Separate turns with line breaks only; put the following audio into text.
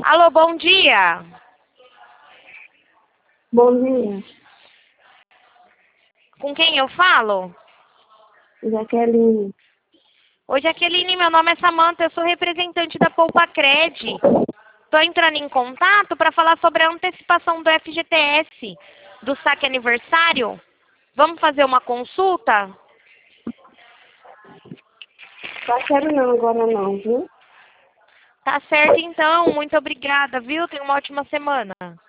Alô, bom dia.
Bom dia,
Com quem eu falo?
Jaqueline.
Oi, Jaqueline, meu nome é Samanta, eu sou representante da Poupa Cred. Estou entrando em contato para falar sobre a antecipação do FGTS, do saque aniversário. Vamos fazer uma consulta?
Só quero não agora não, viu?
Tá certo então, muito obrigada, viu? Tenha uma ótima semana.